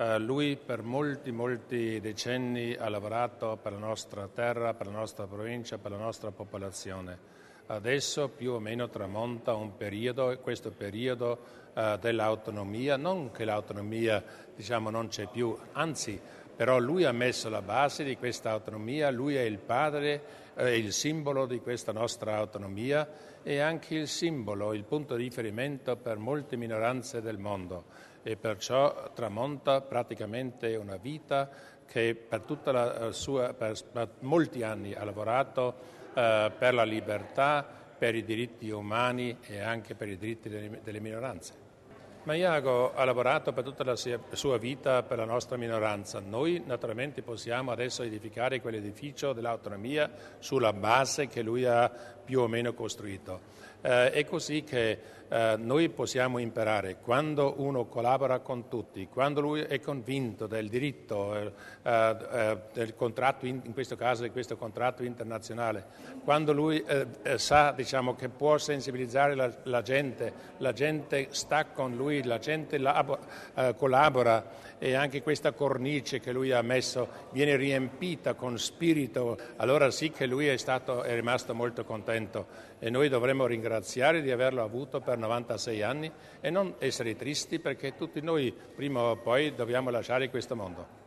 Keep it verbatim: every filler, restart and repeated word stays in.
Uh, lui per molti, molti decenni ha lavorato per la nostra terra, per la nostra provincia, per la nostra popolazione. Adesso più o meno tramonta un periodo, questo periodo uh, dell'autonomia, non che l'autonomia diciamo, non c'è più, anzi, però lui ha messo la base di questa autonomia, lui è il padre, è il simbolo di questa nostra autonomia e anche il simbolo, il punto di riferimento per molte minoranze del mondo. E perciò tramonta praticamente una vita che per tutta la sua, per, per molti anni ha lavorato eh, per la libertà, per i diritti umani e anche per i diritti delle, delle minoranze. Maiago ha lavorato per tutta la sua vita per la nostra minoranza. Noi naturalmente possiamo adesso edificare quell'edificio dell'autonomia sulla base che lui ha più o meno costruito. Eh, è così che eh, noi possiamo imparare quando uno collabora con tutti, quando lui è convinto del diritto, eh, eh, del contratto, in, in questo caso di questo contratto internazionale, quando lui eh, eh, sa diciamo, che può sensibilizzare la, la gente, la gente sta con lui, la gente labo, eh, collabora e anche questa cornice che lui ha messo viene riempita con spirito, allora sì che lui è, stato, è rimasto molto contento e noi dovremmo ringraziare di averlo avuto per novantasei anni e non essere tristi perché tutti noi prima o poi dobbiamo lasciare questo mondo.